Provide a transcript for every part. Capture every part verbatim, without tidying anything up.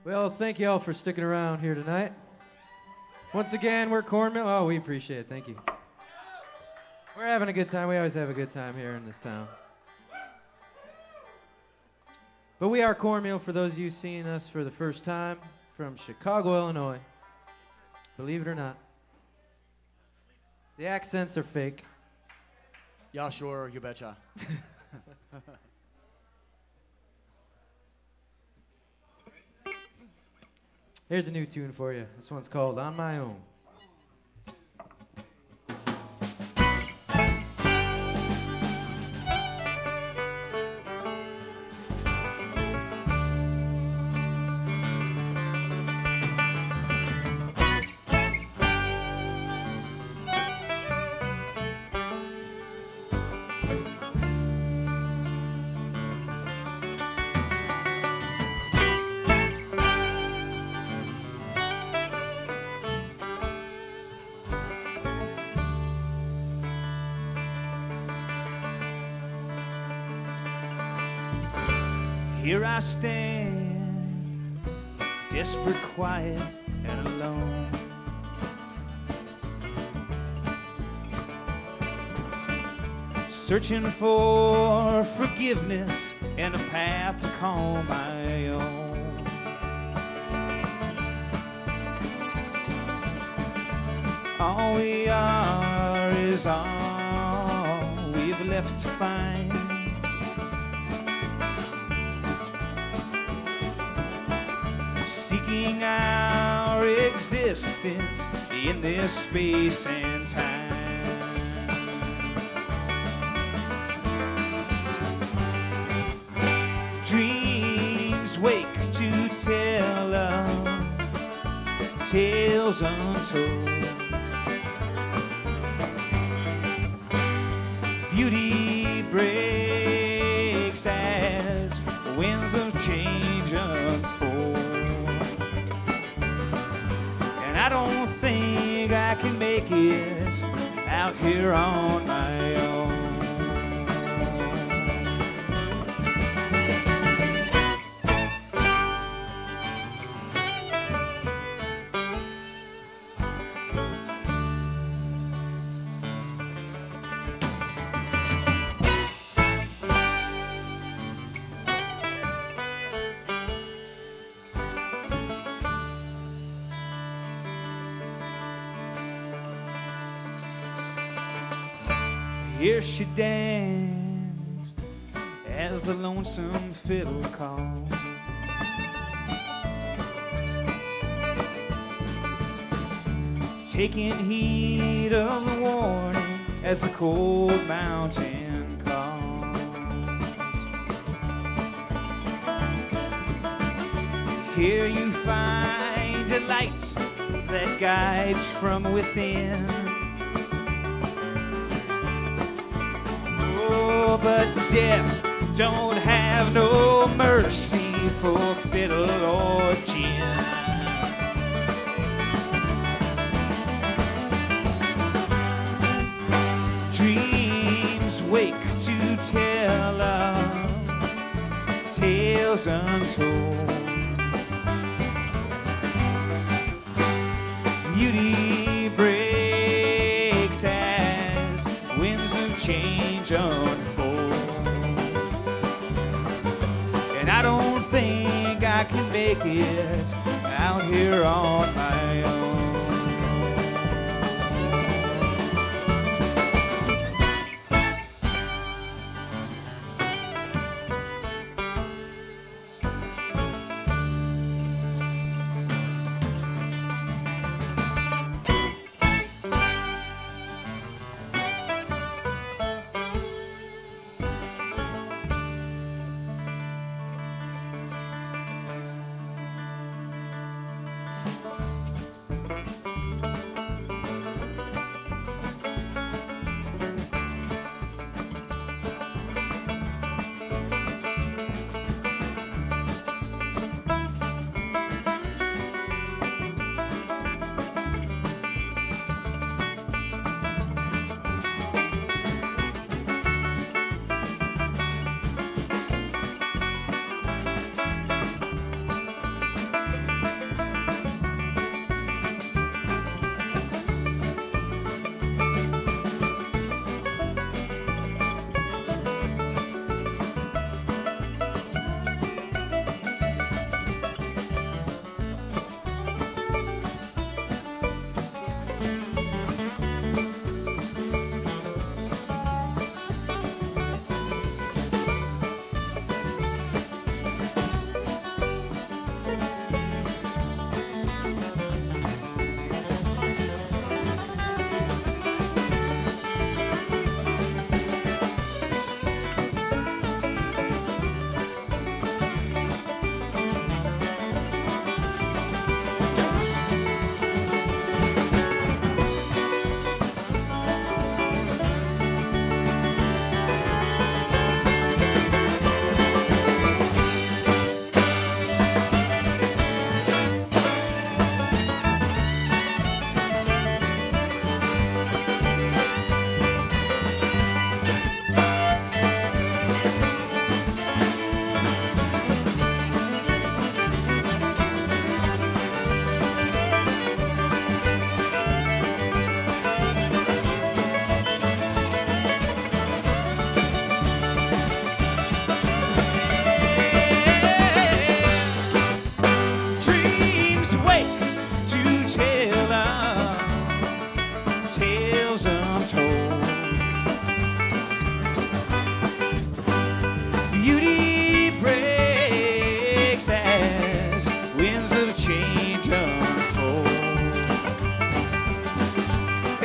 Well, thank you all for sticking around here tonight. Once again, we're Cornmeal. Oh, we appreciate it. Thank you. We're having a good time. We always have a good time here in this town. But we are Cornmeal for those of you seeing us for the first time from Chicago, Illinois. Believe it or not. The accents are fake. Yeah, sure, you betcha. Here's a new tune for you. This one's called On My Own. Here I stand, desperate, quiet, and alone. Searching for forgiveness and a path to call my own. All we are is all we've left to find. Seeking our existence in this space and time. Dreams wake to tell of tales untold. Beauty breaks as winds of change unfold. I don't think I can make it out here on my own. Here she danced as the lonesome fiddle called. Taking heed of the warning as the cold mountain calls. Here you find a light that guides from within. But death don't have no mercy for fiddle or gin. Dreams wake to tell of tales untold. Beauty breaks as winds of change unfold. I don't think I can make it out here on my own.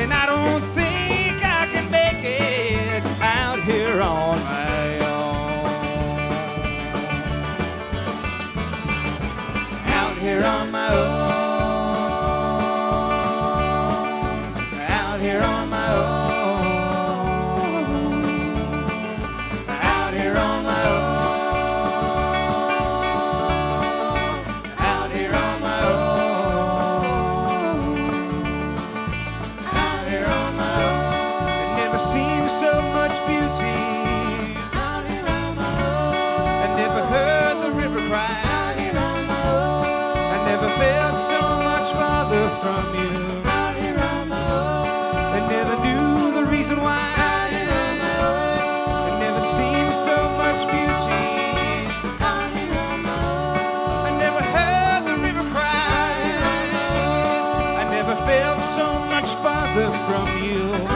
and I don't think I can make it out here on my own. Out here on my own. Out here on my own. Out here on my own. Out here on my own. Out here on my own. It never seen so much beauty. Out here on my own. I never heard the river cry. Out here on my own. I never felt so much farther from you. Out here on my own. I never knew the reason why. Out here on my own. I never seen so much beauty. Out here on my own. I never heard the river cry. I never felt so much farther from you.